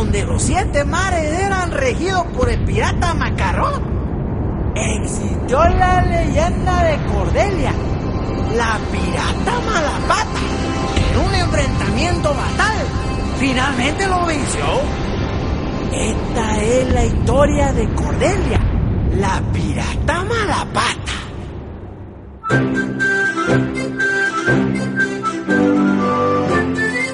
donde los 7 mares eran regidos por el pirata Macarrón, existió la leyenda de Cordelia, la pirata Malapata, que en un enfrentamiento fatal finalmente lo venció. Esta es la historia de Cordelia, la pirata Malapata.